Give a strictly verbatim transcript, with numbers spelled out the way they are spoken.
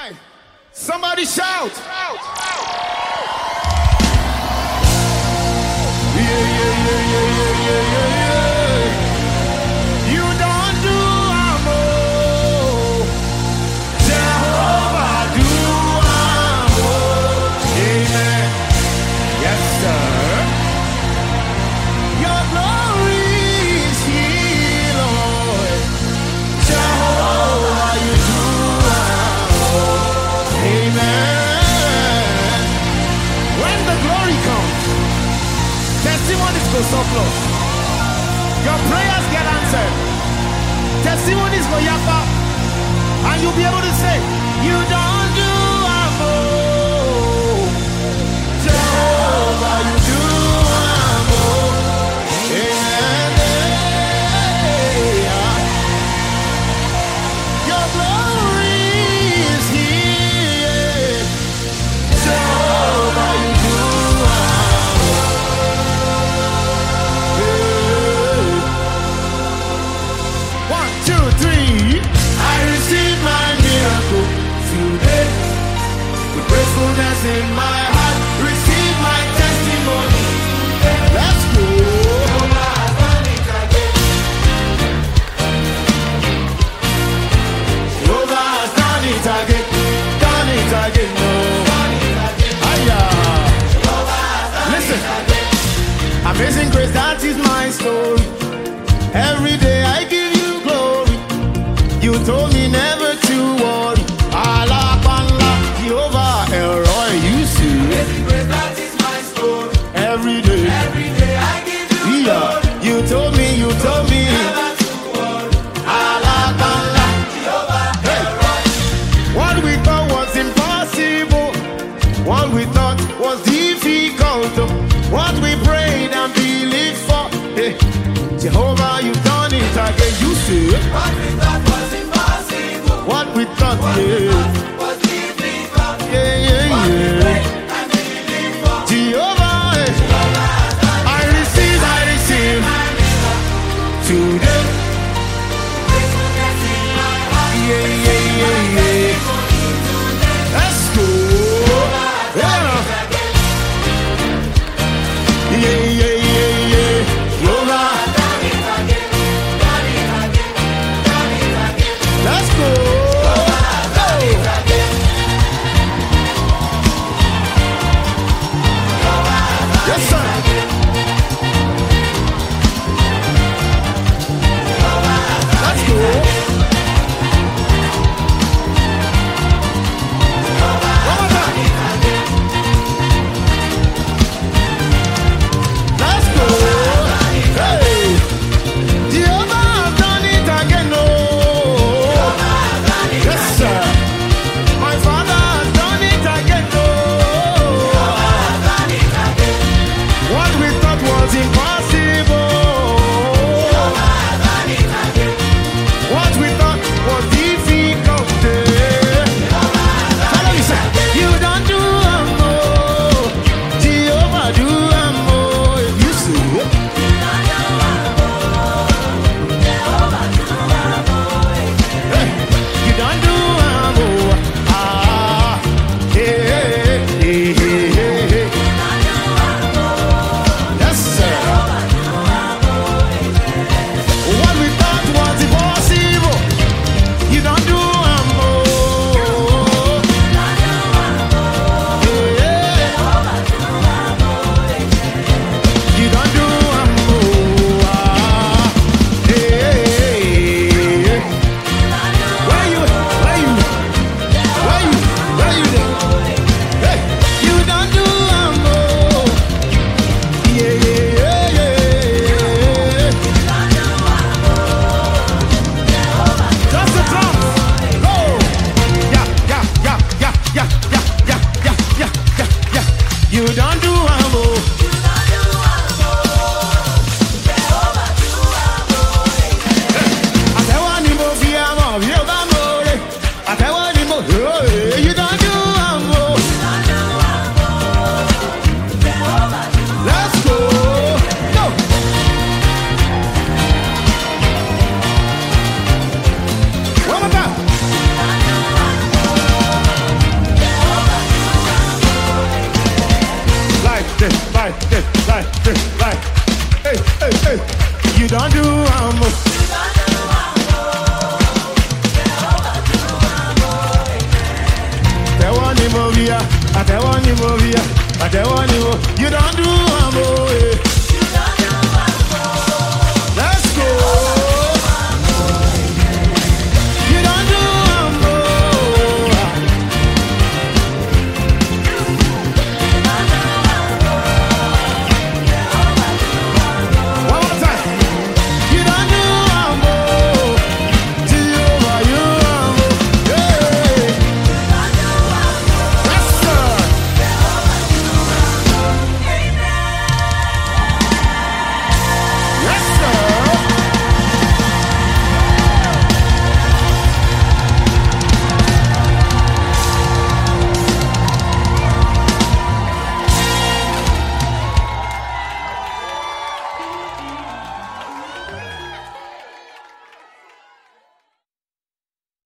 Somebody shout. Yeah, yeah, yeah, yeah, yeah, yeah, yeah, yeah. You don't do amo. Jehovah do amo. Amen. Yes, sir. Your glory is here, Lord. Jehovah, you do amo. Amen. When the glory comes, testimonies go surplus. Your prayers get answered. Testimonies go yapa. And you'll be able to say, you don't do amo. Jehovah, you do amo. Yeah. Your glory is here. Jehovah, you do amo. One, two, three. I receive my miracle today. With gratefulness in my heart, receive my testimony. Let's go. Jehovah has done it again. Jehovah has done it again. Done it again. No. Aya. Listen. Amazing grace, that is my story. Every day I give you glory. You told me never to worry. Allah, Allah, Jehovah, Elroy, you see. Amazing grace, that is my story. Every day, Every day I give you yeah. glory. You told me, you told me. Never to worry. Allah, Allah. Jehovah, Hey. Elroy. What we thought was impossible, what we thought was difficult, what we prayed and believed for. Hey. Jehovah, you've done it again. You see. What we thought was impossible. What we thought, What we yeah. thought was difficult. Yeah, yeah, What we yeah. prayed and believed for. Jehovah, eh. Jehovah has done it. I receive, I receive My miracle. today. Gratefulness in my heart. Yeah, yeah, yeah, yeah. Let's go. Yeah, yeah, yeah, yeah, yeah. Jehovah, Done it again. Done it again. Done it again. let's go. Done it again. movia, I tell one you movia, I tell one you, you don't do ambo.